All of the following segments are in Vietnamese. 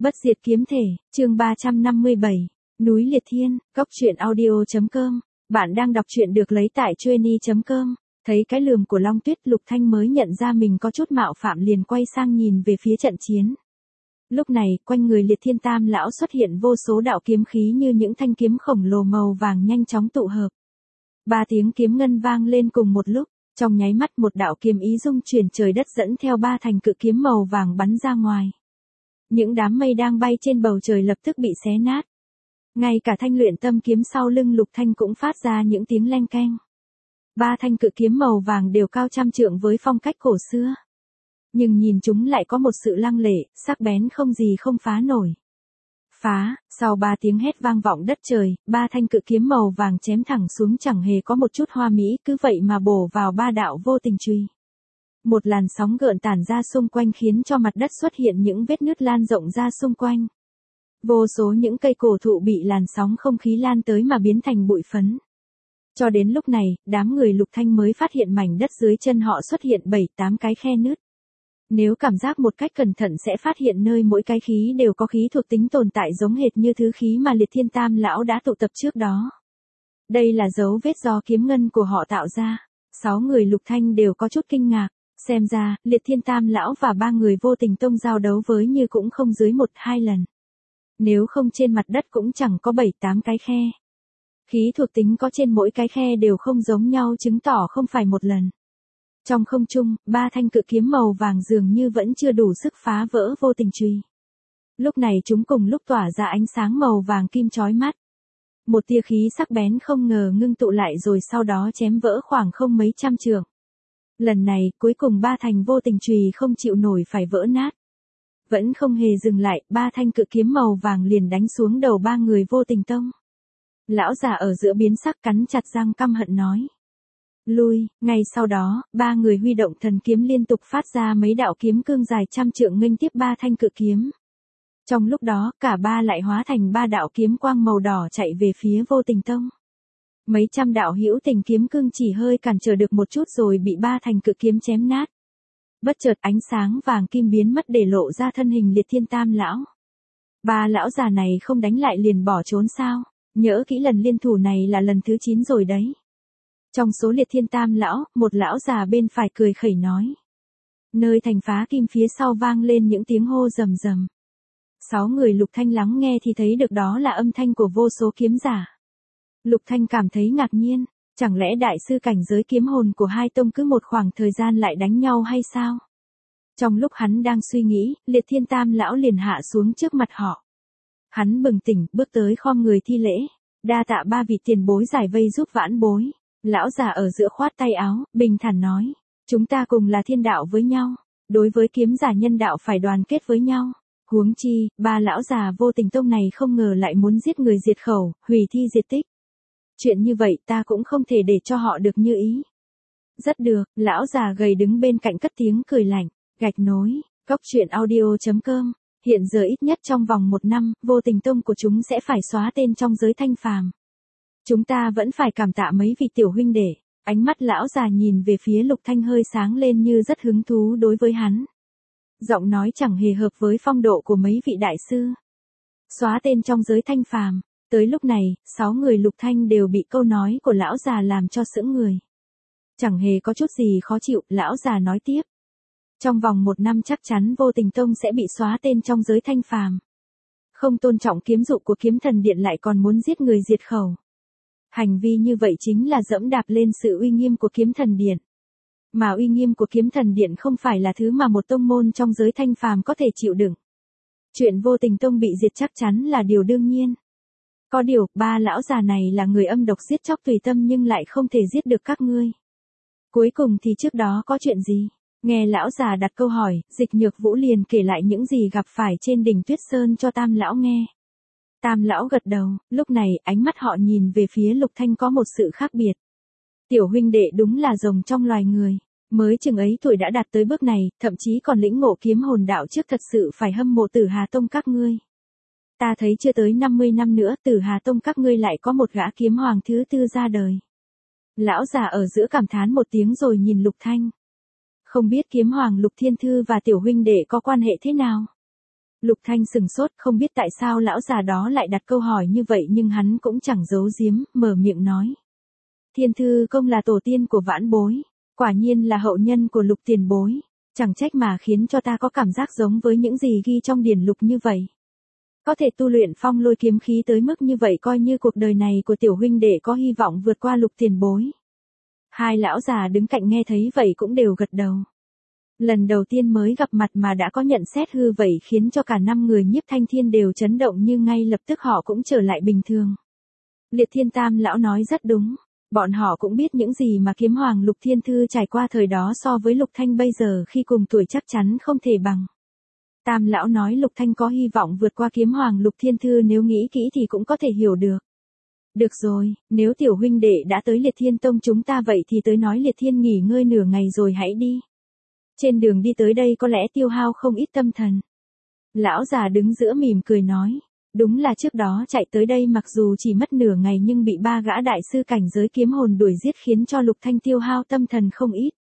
Bất diệt kiếm thể, chương 357, núi Liệt Thiên, góc truyện audio.com. Bạn đang đọc truyện được lấy tại trueni.com. Thấy cái lườm của Long Tuyết, Lục Thanh mới nhận ra mình có chút mạo phạm, liền quay sang nhìn về phía trận chiến. Lúc này, quanh người Liệt Thiên Tam lão xuất hiện vô số đạo kiếm khí như những thanh kiếm khổng lồ màu vàng nhanh chóng tụ hợp. 3 tiếng kiếm ngân vang lên cùng một lúc, trong nháy mắt một đạo kiếm ý dung chuyển trời đất dẫn theo 3 thành cự kiếm màu vàng bắn ra ngoài. Những đám mây đang bay trên bầu trời lập tức bị xé nát. Ngay cả thanh luyện tâm kiếm sau lưng Lục Thanh cũng phát ra những tiếng leng keng. 3 thanh cự kiếm màu vàng đều cao trăm trượng với phong cách cổ xưa. Nhưng nhìn chúng lại có một sự lăng lệ, sắc bén không gì không phá nổi. Phá, sau 3 tiếng hét vang vọng đất trời, 3 thanh cự kiếm màu vàng chém thẳng xuống, chẳng hề có một chút hoa mỹ, cứ vậy mà bổ vào 3 đạo vô tình chùy. Một làn sóng gợn tản ra xung quanh khiến cho mặt đất xuất hiện những vết nứt lan rộng ra xung quanh. Vô số những cây cổ thụ bị làn sóng không khí lan tới mà biến thành bụi phấn. Cho đến lúc này, đám người Lục Thanh mới phát hiện mảnh đất dưới chân họ xuất hiện 7-8 cái khe nứt. Nếu cảm giác một cách cẩn thận sẽ phát hiện nơi mỗi cái khí đều có khí thuộc tính tồn tại giống hệt như thứ khí mà Liệt Thiên Tam lão đã tụ tập trước đó. Đây là dấu vết do kiếm ngân của họ tạo ra. 6 người Lục Thanh đều có chút kinh ngạc. Xem ra, Liệt Thiên Tam lão và 3 người vô tình tông giao đấu với như cũng không dưới 1-2 lần. Nếu không trên mặt đất cũng chẳng có 7-8 cái khe. Khí thuộc tính có trên mỗi cái khe đều không giống nhau, chứng tỏ không phải một lần. Trong không trung, 3 thanh cự kiếm màu vàng dường như vẫn chưa đủ sức phá vỡ vô tình chùy. Lúc này chúng cùng lúc tỏa ra ánh sáng màu vàng kim chói mắt. Một tia khí sắc bén không ngờ ngưng tụ lại rồi sau đó chém vỡ khoảng không mấy trăm trượng. Lần này, cuối cùng 3 thanh vô tình chùy không chịu nổi phải vỡ nát. Vẫn không hề dừng lại, 3 thanh cự kiếm màu vàng liền đánh xuống đầu 3 người vô tình tông. Lão già ở giữa biến sắc, cắn chặt răng căm hận nói. Lui, ngay sau đó, 3 người huy động thần kiếm liên tục phát ra mấy đạo kiếm cương dài trăm trượng nghênh tiếp 3 thanh cự kiếm. Trong lúc đó, cả 3 lại hóa thành 3 đạo kiếm quang màu đỏ chạy về phía vô tình tông. Mấy trăm đạo hữu tình kiếm cương chỉ hơi cản trở được một chút rồi bị 3 thanh cự kiếm chém nát. Bất chợt ánh sáng vàng kim biến mất để lộ ra thân hình Liệt Thiên Tam lão. 3 lão già này không đánh lại liền bỏ trốn sao? Nhớ kỹ lần liên thủ này là lần thứ 9 rồi đấy. Trong số Liệt Thiên Tam lão, một lão già bên phải cười khẩy nói. Nơi thành phá kim phía sau vang lên những tiếng hô rầm rầm. 6 người Lục Thanh lắng nghe thì thấy được đó là âm thanh của vô số kiếm giả. Lục Thanh cảm thấy ngạc nhiên, chẳng lẽ đại sư cảnh giới kiếm hồn của hai tông cứ một khoảng thời gian lại đánh nhau hay sao? Trong lúc hắn đang suy nghĩ, Liệt Thiên Tam lão liền hạ xuống trước mặt họ. Hắn bừng tỉnh, bước tới khom người thi lễ, đa tạ 3 vị tiền bối giải vây giúp vãn bối. Lão già ở giữa khoát tay áo, bình thản nói, chúng ta cùng là thiên đạo với nhau, đối với kiếm giả nhân đạo phải đoàn kết với nhau. Huống chi, 3 lão già vô tình tông này không ngờ lại muốn giết người diệt khẩu, hủy thi diệt tích. Chuyện như vậy ta cũng không thể để cho họ được như ý. Rất được, lão già gầy đứng bên cạnh cất tiếng cười lạnh, gạch nối, góc truyện audio.com. Hiện giờ ít nhất trong vòng 1 năm, vô tình tông của chúng sẽ phải xóa tên trong giới thanh phàm. Chúng ta vẫn phải cảm tạ mấy vị tiểu huynh đệ. Ánh mắt lão già nhìn về phía Lục Thanh hơi sáng lên như rất hứng thú đối với hắn. Giọng nói chẳng hề hợp với phong độ của mấy vị đại sư. Xóa tên trong giới thanh phàm. Tới lúc này, 6 người Lục Thanh đều bị câu nói của lão già làm cho sững người. Chẳng hề có chút gì khó chịu, lão già nói tiếp. Trong vòng 1 năm chắc chắn vô tình tông sẽ bị xóa tên trong giới thanh phàm. Không tôn trọng kiếm dụ của kiếm thần điện lại còn muốn giết người diệt khẩu. Hành vi như vậy chính là dẫm đạp lên sự uy nghiêm của kiếm thần điện. Mà uy nghiêm của kiếm thần điện không phải là thứ mà một tông môn trong giới thanh phàm có thể chịu đựng. Chuyện vô tình tông bị diệt chắc chắn là điều đương nhiên. Có điều, 3 lão già này là người âm độc giết chóc tùy tâm nhưng lại không thể giết được các ngươi. Cuối cùng thì trước đó có chuyện gì? Nghe lão già đặt câu hỏi, Dịch Nhược Vũ liền kể lại những gì gặp phải trên đỉnh Tuyết Sơn cho Tam lão nghe. Tam lão gật đầu, lúc này ánh mắt họ nhìn về phía Lục Thanh có một sự khác biệt. Tiểu huynh đệ đúng là rồng trong loài người, mới chừng ấy tuổi đã đạt tới bước này, thậm chí còn lĩnh ngộ kiếm hồn đạo trước, thật sự phải hâm mộ Tử Hà Tông các ngươi. Ta thấy chưa tới 50 năm nữa Tử Hà Tông các ngươi lại có một gã kiếm hoàng thứ 4 ra đời. Lão già ở giữa cảm thán một tiếng rồi nhìn Lục Thanh. Không biết kiếm hoàng Lục Thiên Thư và tiểu huynh đệ có quan hệ thế nào? Lục Thanh sừng sốt, không biết tại sao lão già đó lại đặt câu hỏi như vậy, nhưng hắn cũng chẳng giấu giếm, mở miệng nói. Thiên Thư Công là tổ tiên của vãn bối, quả nhiên là hậu nhân của Lục tiền bối, chẳng trách mà khiến cho ta có cảm giác giống với những gì ghi trong điển lục như vậy. Có thể tu luyện phong lôi kiếm khí tới mức như vậy, coi như cuộc đời này của tiểu huynh đệ có hy vọng vượt qua Lục tiền bối. Hai lão già đứng cạnh nghe thấy vậy cũng đều gật đầu. Lần đầu tiên mới gặp mặt mà đã có nhận xét hư vậy khiến cho cả 5 người Nhiếp Thanh Thiên đều chấn động, nhưng ngay lập tức họ cũng trở lại bình thường. Liệt Thiên Tam lão nói rất đúng. Bọn họ cũng biết những gì mà kiếm hoàng Lục Thiên Thư trải qua thời đó so với Lục Thanh bây giờ khi cùng tuổi chắc chắn không thể bằng. Tam lão nói Lục Thanh có hy vọng vượt qua kiếm hoàng Lục Thiên Thư, nếu nghĩ kỹ thì cũng có thể hiểu được. Được rồi, nếu tiểu huynh đệ đã tới Liệt Thiên Tông chúng ta vậy thì tới nói Liệt Thiên nghỉ ngơi nửa ngày rồi hãy đi. Trên đường đi tới đây có lẽ tiêu hao không ít tâm thần. Lão già đứng giữa mỉm cười nói. Đúng là trước đó chạy tới đây mặc dù chỉ mất nửa ngày nhưng bị 3 gã đại sư cảnh giới kiếm hồn đuổi giết khiến cho Lục Thanh tiêu hao tâm thần không ít.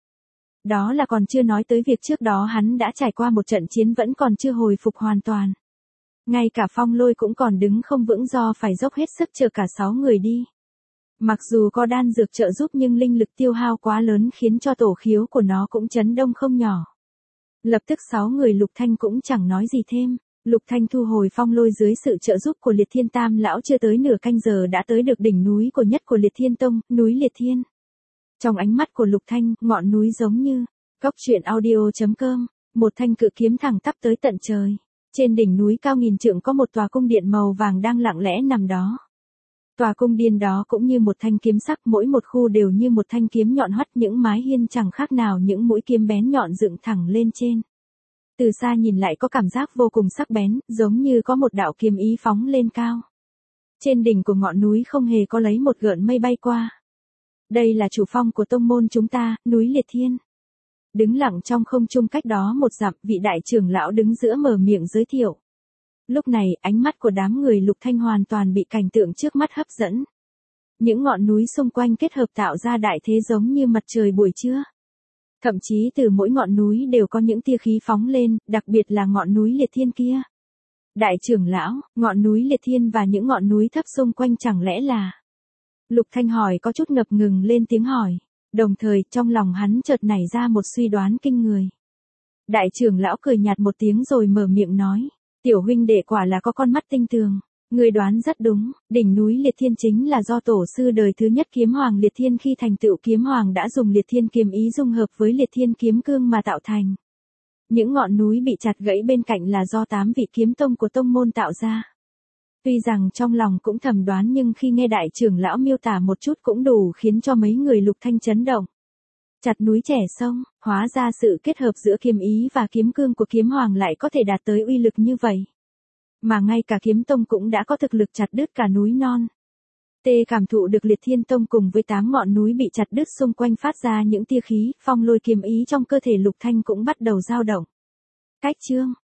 Đó là còn chưa nói tới việc trước đó hắn đã trải qua một trận chiến vẫn còn chưa hồi phục hoàn toàn. Ngay cả phong lôi cũng còn đứng không vững do phải dốc hết sức chờ cả 6 người đi. Mặc dù có đan dược trợ giúp nhưng linh lực tiêu hao quá lớn khiến cho tổ khiếu của nó cũng chấn động không nhỏ. Lập tức 6 người Lục Thanh cũng chẳng nói gì thêm. Lục Thanh thu hồi phong lôi dưới sự trợ giúp của Liệt Thiên Tam lão, chưa tới nửa canh giờ đã tới được đỉnh núi của nhất của Liệt Thiên Tông, núi Liệt Thiên. Trong ánh mắt của Lục Thanh, ngọn núi giống như góc truyện audio.com, một thanh cự kiếm thẳng tắp tới tận trời. Trên đỉnh núi cao nghìn trượng có một tòa cung điện màu vàng đang lặng lẽ nằm đó. Tòa cung điện đó cũng như một thanh kiếm sắc, mỗi một khu đều như một thanh kiếm nhọn hoắt, những mái hiên chẳng khác nào những mũi kiếm bén nhọn dựng thẳng lên trên. Từ xa nhìn lại có cảm giác vô cùng sắc bén, giống như có một đạo kiếm ý phóng lên cao. Trên đỉnh của ngọn núi không hề có lấy một gợn mây bay qua. Đây là chủ phong của tông môn chúng ta, núi Liệt Thiên. Đứng lặng trong không trung cách đó một dặm, vị đại trưởng lão đứng giữa mở miệng giới thiệu. Lúc này, ánh mắt của đám người Lục Thanh hoàn toàn bị cảnh tượng trước mắt hấp dẫn. Những ngọn núi xung quanh kết hợp tạo ra đại thế giống như mặt trời buổi trưa. Thậm chí từ mỗi ngọn núi đều có những tia khí phóng lên, đặc biệt là ngọn núi Liệt Thiên kia. Đại trưởng lão, ngọn núi Liệt Thiên và những ngọn núi thấp xung quanh chẳng lẽ là... Lục Thanh hỏi có chút ngập ngừng lên tiếng hỏi. Đồng thời, trong lòng hắn chợt nảy ra một suy đoán kinh người. Đại trưởng lão cười nhạt một tiếng rồi mở miệng nói. Tiểu huynh đệ quả là có con mắt tinh tường. Người đoán rất đúng, đỉnh núi Liệt Thiên chính là do tổ sư đời thứ nhất kiếm hoàng Liệt Thiên khi thành tựu kiếm hoàng đã dùng Liệt Thiên kiếm ý dung hợp với Liệt Thiên kiếm cương mà tạo thành. Những ngọn núi bị chặt gãy bên cạnh là do 8 vị kiếm tông của tông môn tạo ra. Tuy rằng trong lòng cũng thầm đoán nhưng khi nghe đại trưởng lão miêu tả một chút cũng đủ khiến cho mấy người Lục Thanh chấn động. Chặt núi chẻ sông, hóa ra sự kết hợp giữa kiếm ý và kiếm cương của kiếm hoàng lại có thể đạt tới uy lực như vậy. Mà ngay cả kiếm tông cũng đã có thực lực chặt đứt cả núi non. Tê cảm thụ được Liệt Thiên Tông cùng với 8 ngọn núi bị chặt đứt xung quanh phát ra những tia khí, phong lôi kiếm ý trong cơ thể Lục Thanh cũng bắt đầu dao động. Cách chương